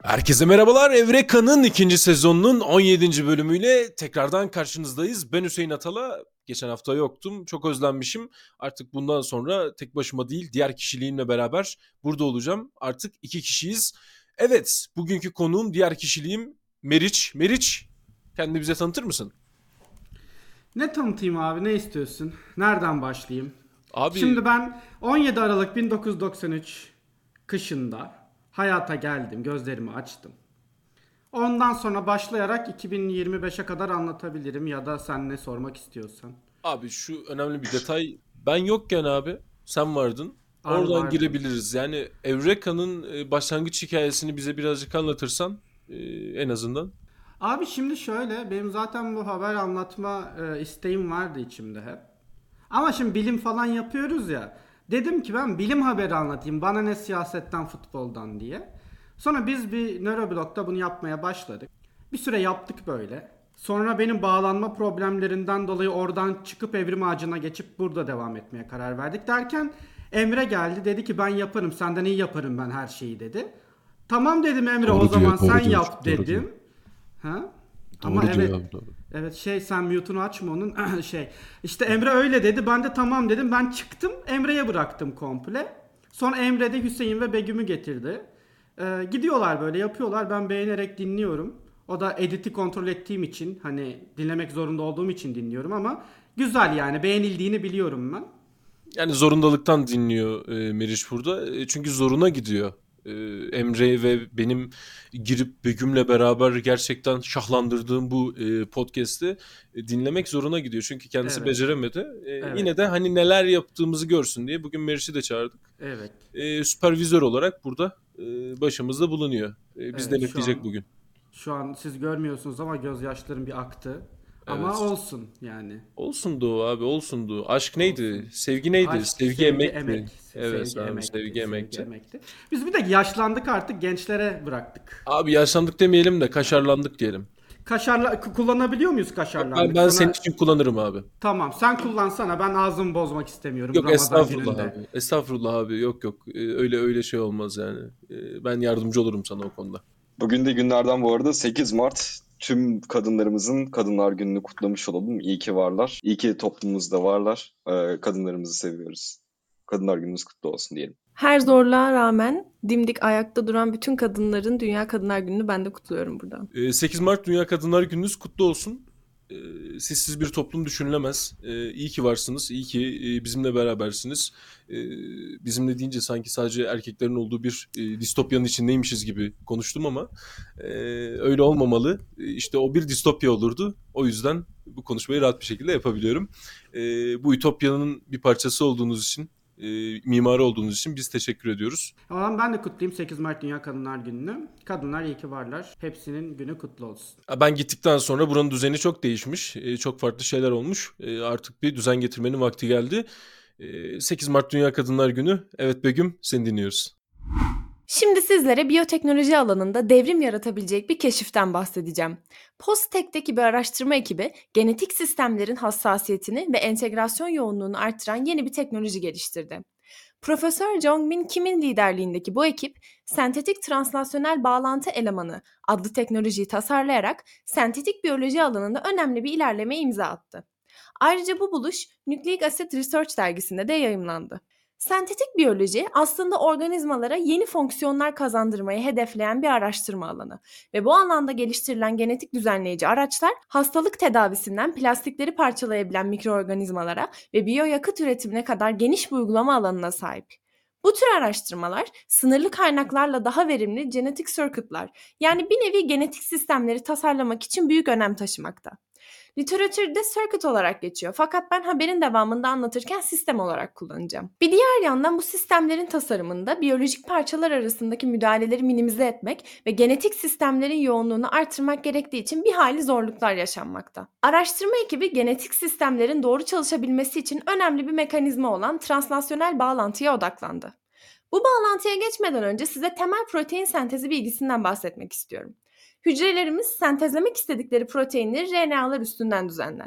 Herkese merhabalar. Evreka'nın ikinci sezonunun 17. bölümüyle tekrardan karşınızdayız. Ben Hüseyin Atala. Geçen hafta yoktum. Çok özlenmişim. Artık bundan sonra tek başıma değil, diğer kişiliğimle beraber burada olacağım. Artık iki kişiyiz. Evet, bugünkü konuğum, diğer kişiliğim Meriç. Meriç, kendini bize tanıtır mısın? Ne tanıtayım abi, ne istiyorsun? Nereden başlayayım? Abi, Şimdi ben 17 Aralık 1993 kışında hayata geldim, gözlerimi açtım. Ondan sonra başlayarak 2025'e kadar anlatabilirim ya da sen ne sormak istiyorsan. abi, şu önemli bir detay. Ben yokken abi, sen vardın. Abi Oradan vardım. girebiliriz. Yani Evreka'nın başlangıç hikayesini bize birazcık anlatırsan en azından. Abi şimdi şöyle, benim zaten bu haber anlatma isteğim vardı içimde hep. Ama şimdi bilim falan yapıyoruz ya. Dedim ki ben bilim haberi anlatayım. Bana ne siyasetten, futboldan diye. Sonra biz bir nöroblogda bunu yapmaya başladık. Bir süre yaptık böyle. Sonra benim bağlanma problemlerinden dolayı oradan çıkıp Evrim Ağacı'na geçip burada devam etmeye karar verdik. Derken Emre geldi, dedi ki ben yaparım, senden iyi yaparım ben her şeyi, dedi. Tamam dedim Emre, o Doğru diyor, zaman sen doğru diyor, yap doğru diyor. dedim. Ha? Ama Doğru diyor evet. abi, doğru. Evet, sen mute'unu açma onun. İşte Emre öyle dedi. Ben de tamam dedim. Ben çıktım. Emre'ye bıraktım komple. Sonra Emre de Hüseyin ve Begüm'ü getirdi. Gidiyorlar böyle yapıyorlar. Ben beğenerek dinliyorum. O da editi kontrol ettiğim için, hani dinlemek zorunda olduğum için dinliyorum ama güzel, yani beğenildiğini biliyorum ben. Yani zorundalıktan dinliyor Meriç burada. Çünkü zoruna gidiyor. E, Emre ve benim girip Begüm'le beraber gerçekten şahlandırdığım bu podcast'i dinlemek zoruna gidiyor. Çünkü kendisi Evet. beceremedi. Evet. Yine de hani neler yaptığımızı görsün diye bugün Meriç'i de çağırdık. Evet. Süpervizör olarak burada başımızda bulunuyor. Biz Evet, denetleyecek bugün. şu an siz görmüyorsunuz ama gözyaşlarım bir aktı. Ama Evet. olsun yani. Olsundu abi, olsundu. Aşk neydi? Olsun. Sevgi neydi? Aşk, Sevgi sevgi, emek. emekti. Evet Sevgi abi, emekti. sevgi Sevgi emekti. emekti. Biz bir de yaşlandık, artık gençlere bıraktık. Abi yaşlandık demeyelim de kaşarlandık diyelim. Kullanabiliyor muyuz Ben, kaşarlandık? ben senin Sana için kullanırım abi. tamam, sen kullansana, ben ağzımı bozmak istemiyorum Yok Ramazan estağfurullah gününde. abi. Estağfurullah abi. Yok yok. Öyle şey olmaz yani. Ben yardımcı olurum sana o konuda. Bugün de günlerden bu arada 8 Mart. Tüm kadınlarımızın Kadınlar Günü'nü kutlamış olalım. İyi ki varlar. İyi ki toplumumuzda varlar. Kadınlarımızı seviyoruz. Kadınlar Günümüz kutlu olsun diyelim. Her zorluğa rağmen dimdik ayakta duran bütün kadınların Dünya Kadınlar Günü'nü ben de kutluyorum buradan. 8 Mart Dünya Kadınlar Gününüz kutlu olsun. Sizsiz bir toplum düşünülemez. İyi ki varsınız. İyi ki bizimle berabersiniz. Ee, Bizimle deyince sanki sadece erkeklerin olduğu bir distopyanın içindeymişiz gibi konuştum ama öyle olmamalı. İşte o bir distopya olurdu. O yüzden bu konuşmayı rahat bir şekilde yapabiliyorum. Bu ütopyanın bir parçası olduğunuz için, mimarı olduğunuz için biz teşekkür ediyoruz. O zaman ben de kutlayayım 8 Mart Dünya Kadınlar Günü'nü. Kadınlar iyi ki varlar. Hepsinin günü kutlu olsun. Ben gittikten sonra buranın düzeni çok değişmiş. Çok farklı şeyler olmuş. Artık bir düzen getirmenin vakti geldi. 8 Mart Dünya Kadınlar Günü. Evet Begüm, seni dinliyoruz. Şimdi sizlere biyoteknoloji alanında devrim yaratabilecek bir keşiften bahsedeceğim. Postek'teki bir araştırma ekibi genetik sistemlerin hassasiyetini ve entegrasyon yoğunluğunu artıran yeni bir teknoloji geliştirdi. Profesör Jong-min Kim'in liderliğindeki bu ekip, sentetik translasyonel bağlantı elemanı adlı teknolojiyi tasarlayarak sentetik biyoloji alanında önemli bir ilerlemeye imza attı. Ayrıca bu buluş Nucleic Acid Research dergisinde de yayımlandı. Sentetik biyoloji aslında organizmalara yeni fonksiyonlar kazandırmayı hedefleyen bir araştırma alanı ve bu alanda geliştirilen genetik düzenleyici araçlar hastalık tedavisinden plastikleri parçalayabilen mikroorganizmalara ve biyoyakıt üretimine kadar geniş bir uygulama alanına sahip. Bu tür araştırmalar sınırlı kaynaklarla daha verimli genetik circuitlar, yani bir nevi genetik sistemleri tasarlamak için büyük önem taşımakta. Literatürde circuit olarak geçiyor, fakat ben haberin devamında anlatırken sistem olarak kullanacağım. Bir diğer yandan bu sistemlerin tasarımında biyolojik parçalar arasındaki müdahaleleri minimize etmek ve genetik sistemlerin yoğunluğunu artırmak gerektiği için bir hayli zorluklar yaşanmakta. Araştırma ekibi genetik sistemlerin doğru çalışabilmesi için önemli bir mekanizma olan translasyonel bağlantıya odaklandı. Bu bağlantıya geçmeden önce size temel protein sentezi bilgisinden bahsetmek istiyorum. Hücrelerimiz sentezlemek istedikleri proteinleri RNA'lar üstünden düzenler.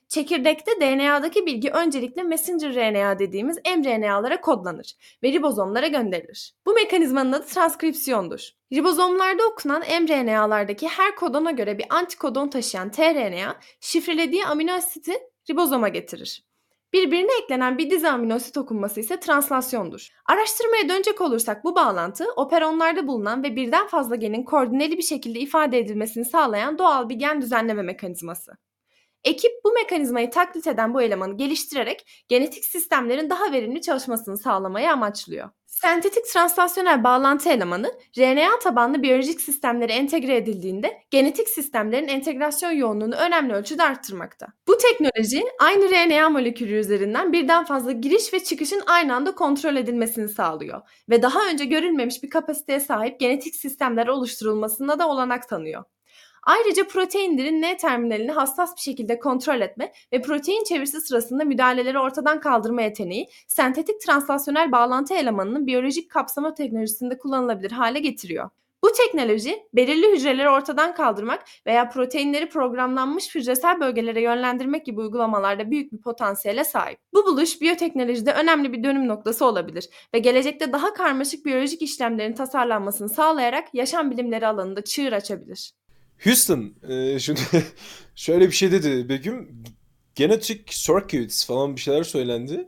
Çekirdekte DNA'daki bilgi öncelikle messenger RNA dediğimiz mRNA'lara kodlanır ve ribozomlara gönderilir. Bu mekanizmanın adı transkripsiyondur. Ribozomlarda okunan mRNA'lardaki her kodona göre bir antikodon taşıyan tRNA, şifrelediği amino asiti ribozoma getirir. Birbirine eklenen bir dizi aminoasit okunması ise translasyondur. Araştırmaya dönecek olursak bu bağlantı, operonlarda bulunan ve birden fazla genin koordineli bir şekilde ifade edilmesini sağlayan doğal bir gen düzenleme mekanizması. Ekip bu mekanizmayı taklit eden bu elemanı geliştirerek genetik sistemlerin daha verimli çalışmasını sağlamayı amaçlıyor. Sentetik translasyonel bağlantı elemanı, RNA tabanlı biyolojik sistemlere entegre edildiğinde genetik sistemlerin entegrasyon yoğunluğunu önemli ölçüde arttırmakta. Bu teknoloji, aynı RNA molekülü üzerinden birden fazla giriş ve çıkışın aynı anda kontrol edilmesini sağlıyor ve daha önce görülmemiş bir kapasiteye sahip genetik sistemler oluşturulmasına da olanak tanıyor. Ayrıca proteinlerin N terminalini hassas bir şekilde kontrol etme ve protein çevirisi sırasında müdahaleleri ortadan kaldırma yeteneği, sentetik translasyonel bağlantı elemanının biyolojik kapsama teknolojisinde kullanılabilir hale getiriyor. Bu teknoloji, belirli hücreleri ortadan kaldırmak veya proteinleri programlanmış hücresel bölgelere yönlendirmek gibi uygulamalarda büyük bir potansiyele sahip. Bu buluş biyoteknolojide önemli bir dönüm noktası olabilir ve gelecekte daha karmaşık biyolojik işlemlerin tasarlanmasını sağlayarak yaşam bilimleri alanında çığır açabilir. Houston, şimdi şöyle bir şey dedi Begüm. Genetic circuits falan bir şeyler söylendi.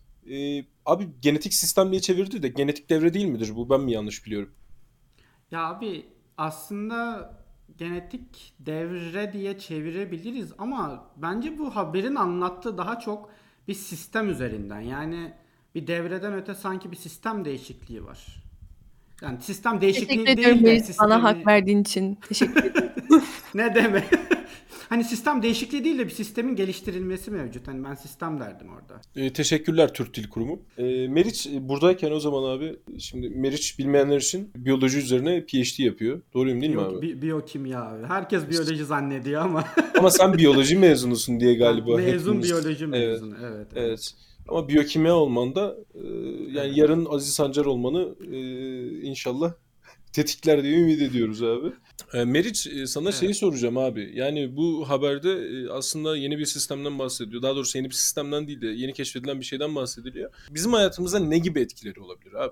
Abi genetik sistem diye çevirdi de genetik devre değil midir bu? Ben mi yanlış biliyorum? Ya abi aslında genetik devre diye çevirebiliriz ama bence bu haberin anlattığı daha çok bir sistem üzerinden. Yani bir devreden öte sanki bir sistem değişikliği var. Yani sistem Teşekkür değişikliği ediyorum değil de Melis, bana hak sistemi verdiğin için. Teşekkür ederim. ne demek? Hani sistem değişikliği değil de bir sistemin geliştirilmesi mevcut. Hani ben sistem derdim orada. Teşekkürler Türk Dil Kurumu. Meriç buradayken o zaman abi, şimdi Meriç bilmeyenler için biyoloji üzerine PhD yapıyor. Doğruyum değil mi abi? Biyokimya abi. Herkes biyoloji zannediyor ama Ama sen biyoloji mezunusun diye ben galiba mezun hepimiz. biyoloji Evet, mezunu. Evet, evet. evet. Ama biyokimya olman da yani Evet. yarın Aziz Sancar olmanı inşallah tetikler diye ümit ediyoruz abi. Meriç, sana şeyi Evet. soracağım abi. Yani bu haberde aslında yeni bir sistemden bahsediyor. Daha doğrusu yeni bir sistemden değil de yeni keşfedilen bir şeyden bahsediliyor. Bizim hayatımıza ne gibi etkileri olabilir abi?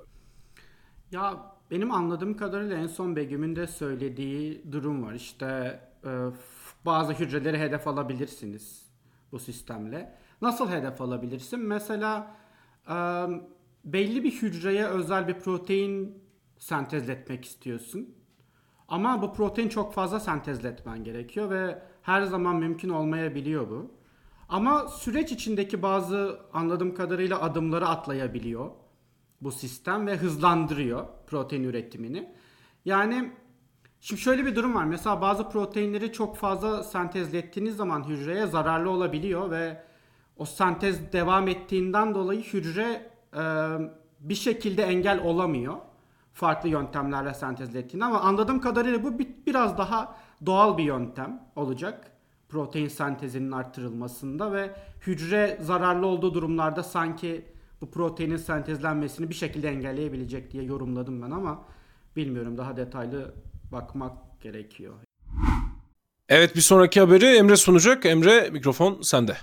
Ya benim anladığım kadarıyla en son Begüm'ün de söylediği durum var. İşte bazı hücreleri hedef alabilirsiniz bu sistemle. Nasıl hedef alabilirsin? Mesela e, belli bir hücreye özel bir protein sentezletmek istiyorsun. Ama bu protein çok fazla sentezletmen gerekiyor ve her zaman mümkün olmayabiliyor bu. Ama süreç içindeki bazı anladığım kadarıyla adımları atlayabiliyor bu sistem ve hızlandırıyor protein üretimini. Yani şimdi şöyle bir durum var. Mesela bazı proteinleri çok fazla sentezlettiğiniz zaman hücreye zararlı olabiliyor ve o sentez devam ettiğinden dolayı hücre bir şekilde engel olamıyor. Farklı yöntemlerle sentezlettiğinde ama anladığım kadarıyla bu biraz daha doğal bir yöntem olacak. Protein sentezinin artırılmasında ve hücre zararlı olduğu durumlarda sanki bu proteinin sentezlenmesini bir şekilde engelleyebilecek diye yorumladım ben ama bilmiyorum, daha detaylı bakmak gerekiyor. Evet, bir sonraki haberi Emre sunacak. Emre, mikrofon sende.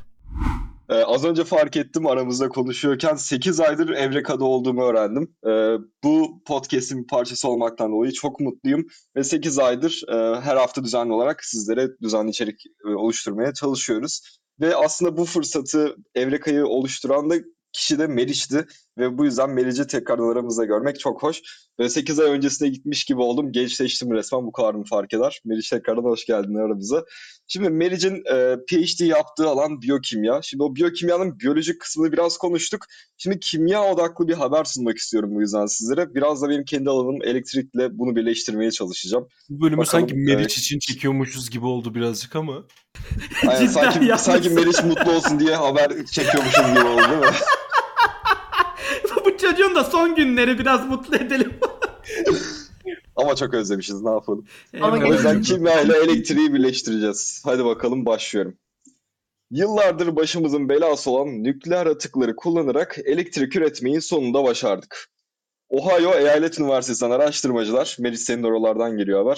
Az önce fark ettim aramızda konuşuyorken 8 aydır Evreka'da olduğumu öğrendim. Bu podcast'in bir parçası olmaktan dolayı çok mutluyum. Ve 8 aydır her hafta düzenli olarak sizlere düzenli içerik oluşturmaya çalışıyoruz. Ve aslında bu fırsatı Evreka'yı oluşturan da kişi de Meriç'ti. Ve bu yüzden Meriç'i tekrardan aramızda görmek çok hoş. Ve 8 ay öncesine gitmiş gibi oldum. Gençleştim resmen, bu kadar mı fark eder? Meriç, tekrardan hoş geldin aramıza. Şimdi Meriç'in PhD yaptığı alan biyokimya. Şimdi o biyokimyanın biyolojik kısmını biraz konuştuk. Şimdi kimya odaklı bir haber sunmak istiyorum bu yüzden sizlere. Biraz da benim kendi alanım elektrikle bunu birleştirmeye çalışacağım. Bu bölümü sanki Bakalım. Meriç için çekiyormuşuz gibi oldu birazcık ama. Aynen, Cidden sanki Meriç mutlu olsun diye haber çekiyormuşum gibi oldu değil mi? Bu çocuğun da son günleri biraz mutlu edelim. Ama çok özlemişiz, ne yapalım. Ama O yüzden gerçekten. kimya ile elektriği birleştireceğiz. Hadi bakalım, başlıyorum. Yıllardır başımızın belası olan nükleer atıkları kullanarak elektrik üretmeyi sonunda başardık. Ohio Eyalet Üniversitesi'nden araştırmacılar, Meriç senin oralardan geliyor haber,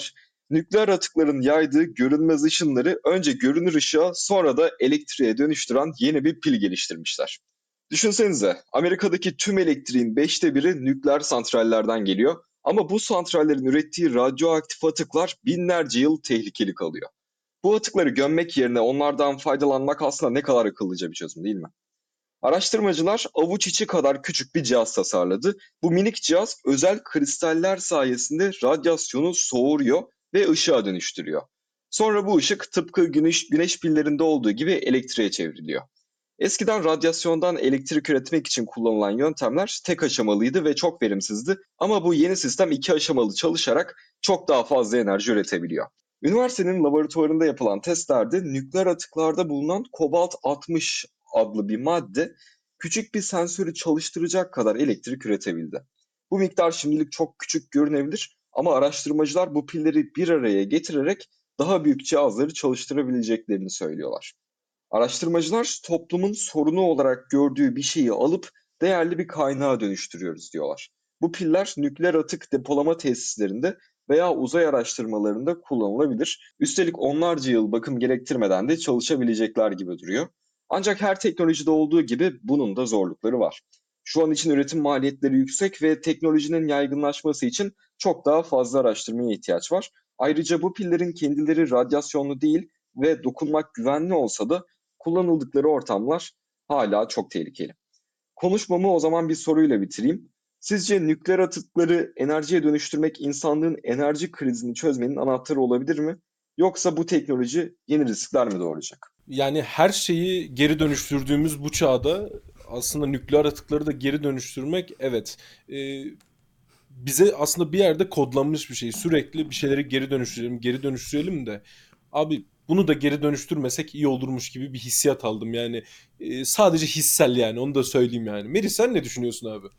nükleer atıkların yaydığı görünmez ışınları önce görünür ışığa sonra da elektriğe dönüştüren yeni bir pil geliştirmişler. Düşünsenize, Amerika'daki tüm elektriğin 1/5'i nükleer santrallerden geliyor ama bu santrallerin ürettiği radyoaktif atıklar binlerce yıl tehlikeli kalıyor. Bu atıkları gömmek yerine onlardan faydalanmak aslında ne kadar akıllıca bir çözüm değil mi? Araştırmacılar avuç içi kadar küçük bir cihaz tasarladı. Bu minik cihaz özel kristaller sayesinde radyasyonu soğuruyor ve ışığa dönüştürüyor. Sonra bu ışık tıpkı güneş pillerinde olduğu gibi elektriğe çevriliyor. Eskiden radyasyondan elektrik üretmek için kullanılan yöntemler tek aşamalıydı ve çok verimsizdi ama bu yeni sistem 2 aşamalı çalışarak çok daha fazla enerji üretebiliyor. Üniversitenin laboratuvarında yapılan testlerde nükleer atıklarda bulunan kobalt 60 adlı bir madde küçük bir sensörü çalıştıracak kadar elektrik üretebildi. Bu miktar şimdilik çok küçük görünebilir ama araştırmacılar bu pilleri bir araya getirerek daha büyük cihazları çalıştırabileceklerini söylüyorlar. Araştırmacılar toplumun sorunu olarak gördüğü bir şeyi alıp değerli bir kaynağa dönüştürüyoruz diyorlar. Bu piller nükleer atık depolama tesislerinde veya uzay araştırmalarında kullanılabilir. Üstelik onlarca yıl bakım gerektirmeden de çalışabilecekler gibi duruyor. Ancak her teknolojide olduğu gibi bunun da zorlukları var. Şu an için üretim maliyetleri yüksek ve teknolojinin yaygınlaşması için çok daha fazla araştırmaya ihtiyaç var. Ayrıca bu pillerin kendileri radyasyonlu değil ve dokunmak güvenli olsa da kullanıldıkları ortamlar hala çok tehlikeli. Konuşmamı o zaman bir soruyla bitireyim. Sizce nükleer atıkları enerjiye dönüştürmek insanlığın enerji krizini çözmenin anahtarı olabilir mi? Yoksa bu teknoloji yeni riskler mi doğuracak? Yani her şeyi geri dönüştürdüğümüz bu çağda aslında nükleer atıkları da geri dönüştürmek, evet, e, bize aslında bir yerde kodlanmış bir şey. Sürekli bir şeyleri geri dönüştürelim de. Abi bunu da geri dönüştürmesek iyi olurmuş gibi bir hissiyat aldım. Yani sadece hissel, yani onu da söyleyeyim yani. Meri, sen ne düşünüyorsun abi?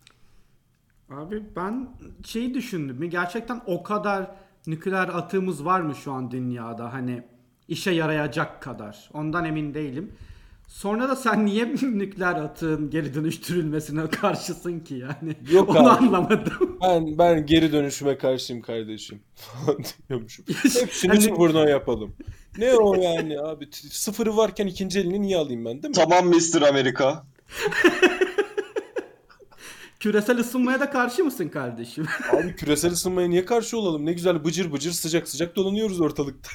Abi ben şeyi düşündüm. Gerçekten o kadar nükleer atığımız var mı şu an dünyada? Hani işe yarayacak kadar. Ondan emin değilim. Sonra da sen niye nükleer atığın geri dönüştürülmesine karşısın ki yani? Yok Onu abi. anlamadım. Ben geri dönüşüme karşıyım kardeşim falan diyormuşum. Hepsini Hani sıfırdan yapalım. Ne o yani abi? Sıfırı varken ikinci elini niye alayım ben, değil mi? Tamam Mr. Amerika. küresel ısınmaya da karşı mısın kardeşim? Abi küresel ısınmaya niye karşı olalım? Ne güzel bıcır bıcır sıcak sıcak dolanıyoruz ortalıkta.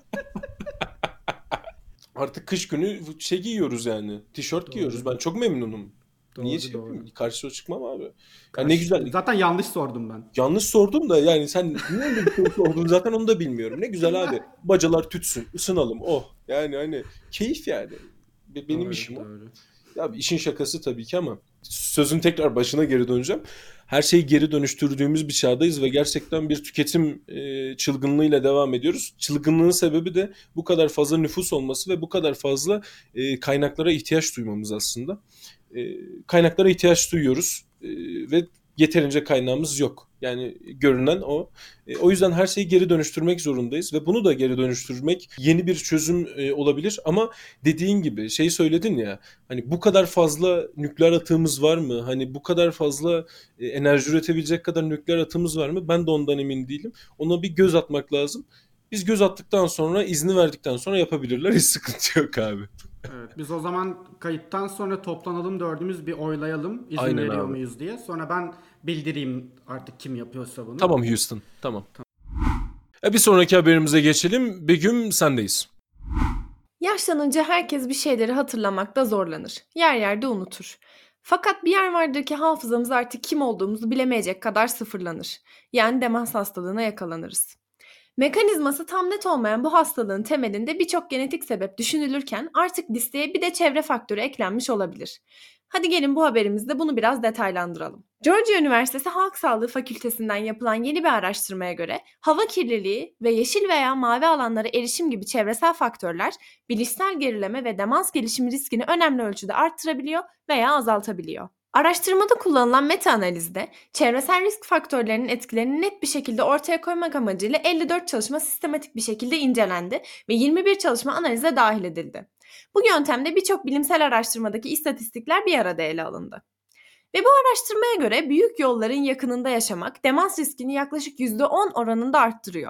Artık kış günü şey giyiyoruz yani. Tişört giyiyoruz. Ben çok memnunum. Niye Doğru, doğru. karşıya çıkmam abi? Ya ne Karşı. güzel. Zaten yanlış sordum ben. Yanlış sordum da yani sen niye öyle bir soru sordun zaten onu da bilmiyorum. Ne güzel abi. Bacalar tütsün, ısınalım. Oh. Yani hani keyif yani. Benim Doğru, işim o. doğru. Ya işin şakası tabii ki ama sözün tekrar başına geri döneceğim. Her şeyi geri dönüştürdüğümüz bir çağdayız ve gerçekten bir tüketim çılgınlığıyla devam ediyoruz. Çılgınlığın sebebi de bu kadar fazla nüfus olması ve bu kadar fazla kaynaklara ihtiyaç duymamız aslında. Kaynaklara ihtiyaç duyuyoruz ve yeterince kaynağımız yok. Yani görünen o. O yüzden her şeyi geri dönüştürmek zorundayız ve bunu da geri dönüştürmek yeni bir çözüm olabilir ama dediğin gibi şey söyledin ya, hani bu kadar fazla nükleer atığımız var mı? Hani bu kadar fazla enerji üretebilecek kadar nükleer atığımız var mı? Ben de ondan emin değilim. Ona bir göz atmak lazım. Biz göz attıktan sonra, izni verdikten sonra yapabilirler. Hiç sıkıntı yok abi. Evet, biz o zaman kayıttan sonra toplanalım, dördümüz bir oylayalım izin Aynen veriyor abi. muyuz diye. Sonra ben bildireyim artık kim yapıyorsa bunu. Tamam Houston, tamam. Bir sonraki haberimize geçelim. Begüm, sendeyiz. Yaşlanınca herkes bir şeyleri hatırlamakta zorlanır. Yer yerde unutur. Fakat bir yer vardır ki hafızamız artık kim olduğumuzu bilemeyecek kadar sıfırlanır. Yani demans hastalığına yakalanırız. Mekanizması tam net olmayan bu hastalığın temelinde birçok genetik sebep düşünülürken artık listeye bir de çevre faktörü eklenmiş olabilir. Hadi gelin bu haberimizde bunu biraz detaylandıralım. Georgia Üniversitesi Halk Sağlığı Fakültesinden yapılan yeni bir araştırmaya göre hava kirliliği ve yeşil veya mavi alanlara erişim gibi çevresel faktörler bilişsel gerileme ve demans gelişimi riskini önemli ölçüde arttırabiliyor veya azaltabiliyor. Araştırmada kullanılan meta-analizde çevresel risk faktörlerinin etkilerini net bir şekilde ortaya koymak amacıyla 54 çalışma sistematik bir şekilde incelendi ve 21 çalışma analize dahil edildi. Bu yöntemde birçok bilimsel araştırmadaki istatistikler bir arada ele alındı. Ve bu araştırmaya göre büyük yolların yakınında yaşamak demans riskini yaklaşık %10 oranında arttırıyor.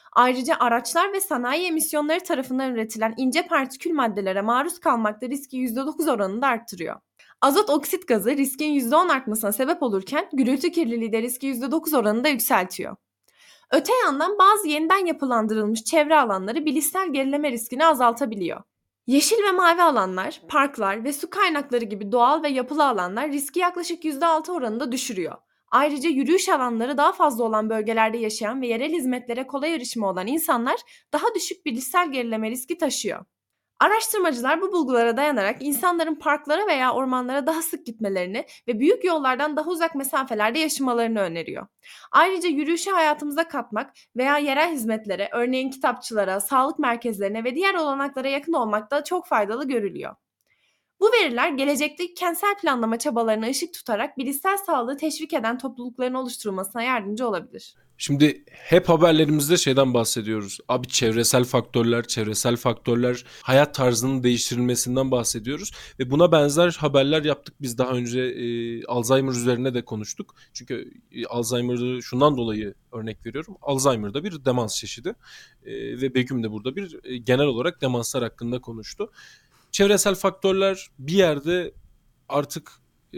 Ayrıca araçlar ve sanayi emisyonları tarafından üretilen ince partikül maddelere maruz kalmak da riski %9 oranında arttırıyor. Azot oksit gazı riskin %10 artmasına sebep olurken gürültü kirliliği de riski %9 oranında yükseltiyor. Öte yandan bazı yeniden yapılandırılmış çevre alanları bilişsel gerileme riskini azaltabiliyor. Yeşil ve mavi alanlar, parklar ve su kaynakları gibi doğal ve yapılı alanlar riski yaklaşık %6 oranında düşürüyor. Ayrıca yürüyüş alanları daha fazla olan bölgelerde yaşayan ve yerel hizmetlere kolay erişimi olan insanlar daha düşük bilişsel gerileme riski taşıyor. Araştırmacılar bu bulgulara dayanarak insanların parklara veya ormanlara daha sık gitmelerini ve büyük yollardan daha uzak mesafelerde yaşamalarını öneriyor. Ayrıca yürüyüşü hayatımıza katmak veya yerel hizmetlere, örneğin kitapçılara, sağlık merkezlerine ve diğer olanaklara yakın olmak da çok faydalı görülüyor. Bu veriler gelecekteki kentsel planlama çabalarına ışık tutarak bilişsel sağlığı teşvik eden toplulukların oluşturulmasına yardımcı olabilir. Şimdi hep haberlerimizde şeyden bahsediyoruz. Abi çevresel faktörler, hayat tarzının değiştirilmesinden bahsediyoruz. Ve buna benzer haberler yaptık biz daha önce Alzheimer üzerine de konuştuk. Çünkü Alzheimer'ı şundan dolayı örnek veriyorum. Alzheimer'da bir demans çeşidi ve Begüm de burada bir genel olarak demanslar hakkında konuştu. Çevresel faktörler bir yerde artık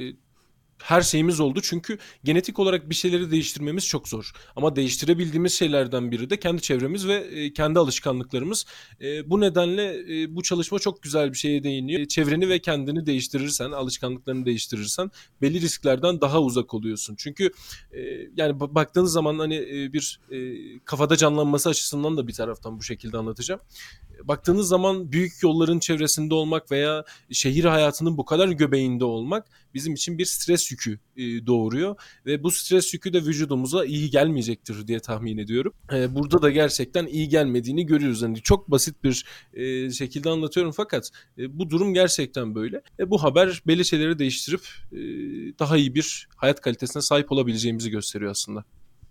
her şeyimiz oldu. Çünkü genetik olarak bir şeyleri değiştirmemiz çok zor. Ama değiştirebildiğimiz şeylerden biri de kendi çevremiz ve kendi alışkanlıklarımız. Bu nedenle bu çalışma çok güzel bir şeye değiniyor. Çevreni ve kendini değiştirirsen, alışkanlıklarını değiştirirsen belli risklerden daha uzak oluyorsun. Çünkü yani baktığınız zaman hani bir kafada canlanması açısından da bir taraftan bu şekilde anlatacağım. Baktığınız zaman büyük yolların çevresinde olmak veya şehir hayatının bu kadar göbeğinde olmak bizim için bir stres yükü doğuruyor ve bu stres yükü de vücudumuza iyi gelmeyecektir diye tahmin ediyorum. Burada da gerçekten iyi gelmediğini görüyoruz. Yani çok basit bir şekilde anlatıyorum fakat bu durum gerçekten böyle. Bu haber belli şeyleri değiştirip daha iyi bir hayat kalitesine sahip olabileceğimizi gösteriyor aslında.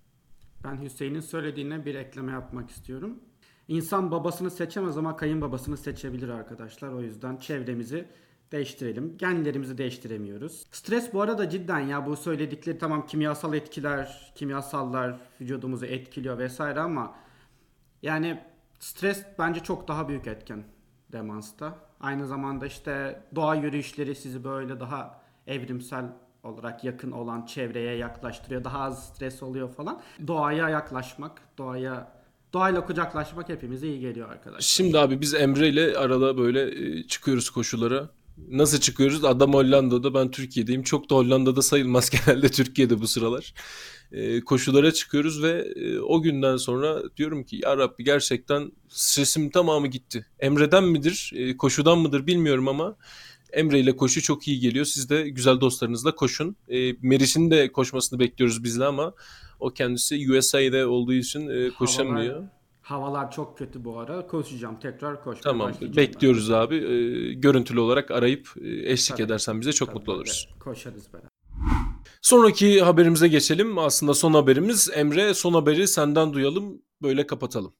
Ben Hüseyin'in söylediğine bir ekleme yapmak istiyorum. İnsan babasını seçemez ama kayınbabasını seçebilir arkadaşlar. O yüzden çevremizi değiştirelim. Genlerimizi değiştiremiyoruz. Stres bu arada cidden ya bu söyledikleri tamam kimyasal etkiler, kimyasallar vücudumuzu etkiliyor vesaire ama yani stres bence çok daha büyük etken demansta. Aynı zamanda işte doğa yürüyüşleri sizi böyle daha evrimsel olarak yakın olan çevreye yaklaştırıyor. Daha az stres oluyor falan. Doğaya yaklaşmak, doğayla kucaklaşmak hepimize iyi geliyor arkadaşlar. Şimdi abi biz Emre ile arada böyle çıkıyoruz koşulara. Nasıl çıkıyoruz? Adam Hollanda'da, ben Türkiye'deyim. Çok da Hollanda'da sayılmaz genelde Türkiye'de bu sıralar. Koşulara çıkıyoruz ve o günden sonra diyorum ki ya Rabbi gerçekten stresim tamamı gitti. Emre'den midir, koşudan mıdır bilmiyorum ama Emre ile koşu çok iyi geliyor. Siz de güzel dostlarınızla koşun. Meriç'in de koşmasını bekliyoruz bizle ama o kendisi USA'de olduğu için koşamıyor. Havalar çok kötü bu ara. Koşacağım. Tekrar koşmaya Tamam, başlayacağım bekliyoruz ben. abi. Görüntülü olarak arayıp eşlik Tabii, edersen bize çok tabii mutlu böyle oluruz. koşarız beraber. Sonraki haberimize geçelim. Aslında son haberimiz. Emre, son haberi senden duyalım. Böyle kapatalım.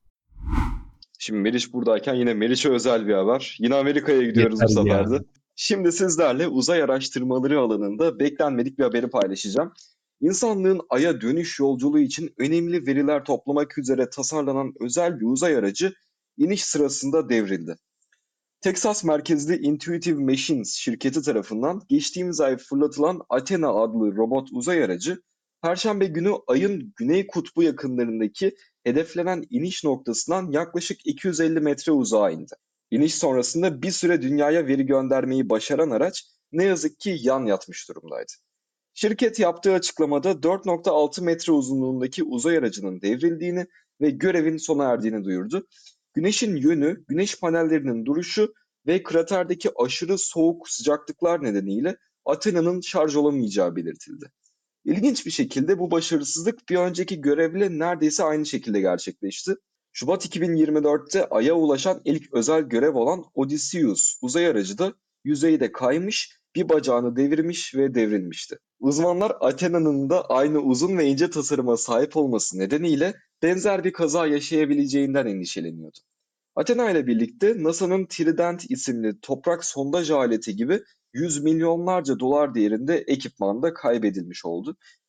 Şimdi Meriç buradayken yine Meriç'e özel bir haber. Yine Amerika'ya gidiyoruz bu Yeter ya. sefer de. Şimdi sizlerle uzay araştırmaları alanında beklenmedik bir haberi paylaşacağım. İnsanlığın Ay'a dönüş yolculuğu için önemli veriler toplamak üzere tasarlanan özel bir uzay aracı iniş sırasında devrildi. Texas merkezli Intuitive Machines şirketi tarafından geçtiğimiz ay fırlatılan Athena adlı robot uzay aracı, Perşembe günü Ay'ın güney kutbu yakınlarındaki hedeflenen iniş noktasından yaklaşık 250 metre uzağa indi. İniş sonrasında bir süre Dünya'ya veri göndermeyi başaran araç ne yazık ki yan yatmış durumdaydı. Şirket yaptığı açıklamada 4,6 metre uzunluğundaki uzay aracının devrildiğini ve görevin sona erdiğini duyurdu. Güneşin yönü, güneş panellerinin duruşu ve kraterdeki aşırı soğuk sıcaklıklar nedeniyle Athena'nın şarj olamayacağı belirtildi. İlginç bir şekilde bu başarısızlık bir önceki görevle neredeyse aynı şekilde gerçekleşti. Şubat 2024'te Ay'a ulaşan ilk özel görev olan Odysseus uzay aracı da yüzeyde kaymış, bir bacağını devirmiş ve devrilmişti. Uzmanlar Athena'nın da aynı uzun ve ince tasarıma sahip olması nedeniyle benzer bir kaza yaşayabileceğinden endişeleniyordu. Athena ile birlikte NASA'nın Trident isimli toprak sondaj aleti gibi yüz milyonlarca dolar değerinde ekipman da kaybedilmiş oldu.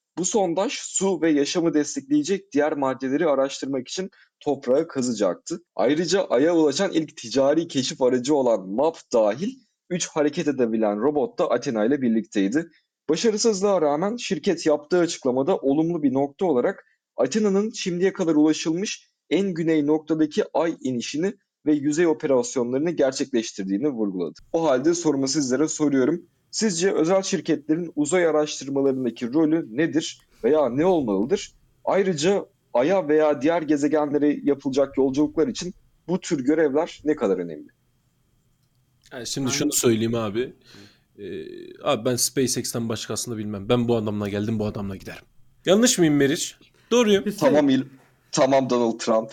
Bu sondaj su ve yaşamı destekleyecek diğer maddeleri araştırmak için toprağı kazacaktı. Ayrıca Ay'a ulaşan ilk ticari keşif aracı olan MAP dahil 3 hareket edebilen robot da Athena ile birlikteydi. Başarısızlığa rağmen şirket yaptığı açıklamada olumlu bir nokta olarak Athena'nın şimdiye kadar ulaşılmış en güney noktadaki Ay inişini ve yüzey operasyonlarını gerçekleştirdiğini vurguladı. O halde sorumu sizlere soruyorum. Sizce özel şirketlerin uzay araştırmalarındaki rolü nedir veya ne olmalıdır? Ayrıca Ay'a veya diğer gezegenlere yapılacak yolculuklar için bu tür görevler ne kadar önemli? Yani şimdi şunu söyleyeyim abi. Abi ben SpaceX'ten başkasını bilmem. Ben bu adamla geldim, bu adamla giderim. Yanlış mıyım Meriç? Doğruyum. Tamam Donald Trump.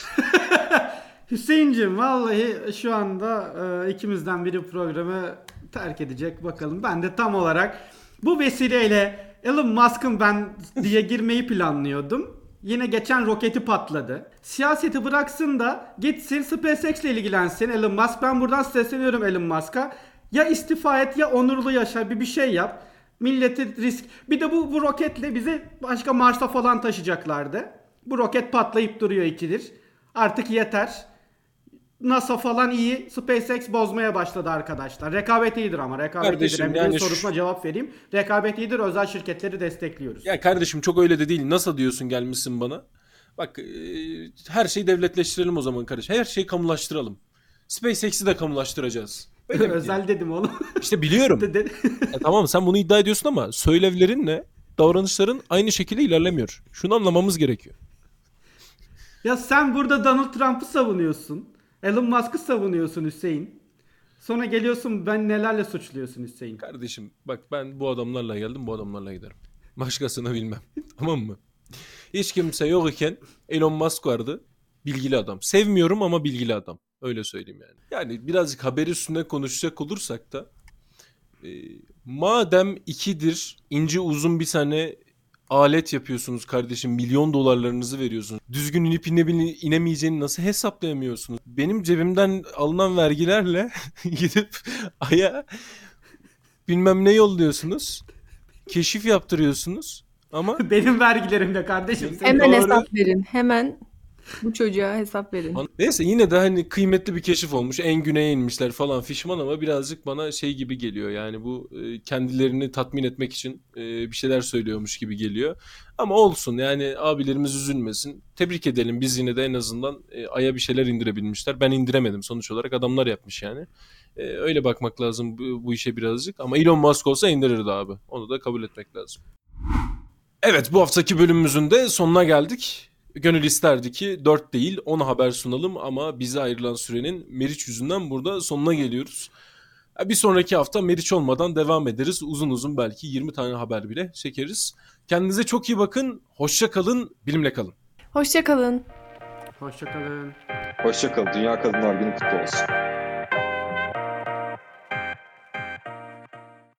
Hüseyin'cim vallahi şu anda ikimizden biri programı terk edecek bakalım. Ben de tam olarak bu vesileyle Elon Musk'ın ben diye girmeyi planlıyordum. Yine geçen roketi patladı. Siyaseti bıraksın da gitsin SpaceX ile ilgilensin Elon Musk. Ben buradan sesleniyorum Elon Musk'a. Ya istifa et ya onurlu yaşa, bir şey yap. Milleti risk. Bir de bu roketle bizi başka Mars'a falan taşıyacaklardı. Bu roket patlayıp duruyor ikidir. Artık yeter. NASA falan iyi. SpaceX bozmaya başladı arkadaşlar. Rekabet iyidir ama. Rekabet Kardeşim, iyidir. yani Sorusuna cevap vereyim. Rekabet iyidir. Özel şirketleri destekliyoruz. Ya kardeşim çok öyle de değil. NASA diyorsun gelmişsin bana. Bak her şeyi devletleştirelim o zaman kardeşim. Her şeyi kamulaştıralım. SpaceX'i de kamulaştıracağız. Öyle mi Özel dedim oğlum. İşte biliyorum. Tamam sen bunu iddia ediyorsun ama söylevlerinle davranışların aynı şekilde ilerlemiyor. Şunu anlamamız gerekiyor. Ya sen burada Donald Trump'ı savunuyorsun. Elon Musk'ı savunuyorsun Hüseyin. Sonra geliyorsun ben nelerle suçluyorsun Hüseyin. Kardeşim bak ben bu adamlarla geldim, bu adamlarla giderim. Başkasını bilmem. Tamam mı? Hiç kimse yok iken Elon Musk vardı. Bilgili adam. Sevmiyorum ama bilgili adam. Öyle söyleyeyim yani. Yani birazcık haber üstünde konuşacak olursak da madem ikidir ince uzun bir tane alet yapıyorsunuz kardeşim. Milyon dolarlarınızı veriyorsunuz. Düzgün inip inemeyeceğini nasıl hesaplayamıyorsunuz? Benim cebimden alınan vergilerle gidip Ay'a bilmem ne yolluyorsunuz. Keşif yaptırıyorsunuz. Ama Benim vergilerimde kardeşim. Hemen Doğru. hesap verin. Hemen bu çocuğa hesap verin. neyse yine de hani kıymetli bir keşif olmuş. En güneye inmişler falan fişman ama birazcık bana şey gibi geliyor. Yani bu kendilerini tatmin etmek için bir şeyler söylüyormuş gibi geliyor. Ama olsun yani abilerimiz üzülmesin. Tebrik edelim biz yine de en azından Ay'a bir şeyler indirebilmişler. Ben indiremedim sonuç olarak adamlar yapmış yani. Öyle bakmak lazım bu işe birazcık. Ama Elon Musk olsa indirirdi abi. Onu da kabul etmek lazım. Evet bu haftaki bölümümüzün de sonuna geldik. Gönül isterdi ki 4 değil 10 haber sunalım ama bize ayrılan sürenin Meriç yüzünden burada sonuna geliyoruz. Bir sonraki hafta Meriç olmadan devam ederiz. Uzun uzun belki 20 tane haber bile çekeriz. Kendinize çok iyi bakın. Hoşça kalın, bilimle kalın. Hoşça kalın. Hoşçakalın. Hoşça kal. Dünya Kadınlar Günü kutlu olsun.